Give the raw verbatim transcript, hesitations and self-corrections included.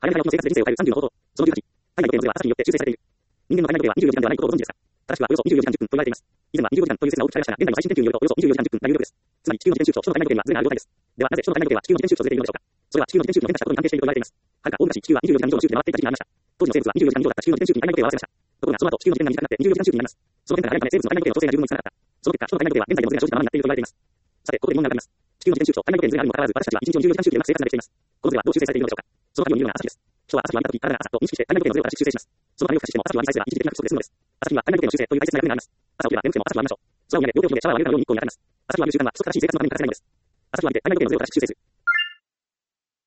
早め早起きの生活で人生を変えるさんじゅうの方法。そのじゅうはち、体内時計のズレは朝日によって修正されている。人間の体内時計はにじゅうよじかんではないことをご存知ですか？正しくはおよそにじゅうよじかんじゅっぷんと言われています。以前はにじゅうごじかんという説が多く使われましたが、現在の最新研究によるとおよそにじゅうよじかんじゅっぷんが有力です。つまり地球の自転周期と人の体内時計にはズレがある状態です。ではなぜ人の体内時計は地球の自転周期とずれているのでしょうか？それは地球の自転周期の変化したことに関係していると言われています。はるか大昔、地球はにじゅうよじかん以上の周期で回っていた時期がありました。当時の生物はにじゅうよじかん以上だった地球の自転周期に体内時計を合わせました。ところがその後、地球の時間が短くなってにじゅうよじかん周期になります。その変化が早いため生物の体内時計の調整が十分につながった。その結果、人の体内時計は現在もズレが生じたままになっていると言われています。さて、ここで疑問があります。地球の自転周期と体内時計のズレがあるにもかかわらず、私たちはいちにちをにじゅうよじかん周期でうまく生活ができています。このズレはどう修正されているのでしょうか？その鍵を握るのが朝日です。人は朝日を浴びた時、体が朝と認識して体内時計のズレを正しく修正します。そのためを可視しても朝日を浴びさえすれば一時的な不足ですのです。朝日には体内時計の修正という大切な役目があります。朝起きれば眠くても朝日を浴びましょう。空を見上げ、両手を広げシャワーを浴びるかのように日光に当たります。朝日を浴びる習慣は不足からし生活のために欠かせないのです。朝日を浴びて体内時計のズレを正しく修正する。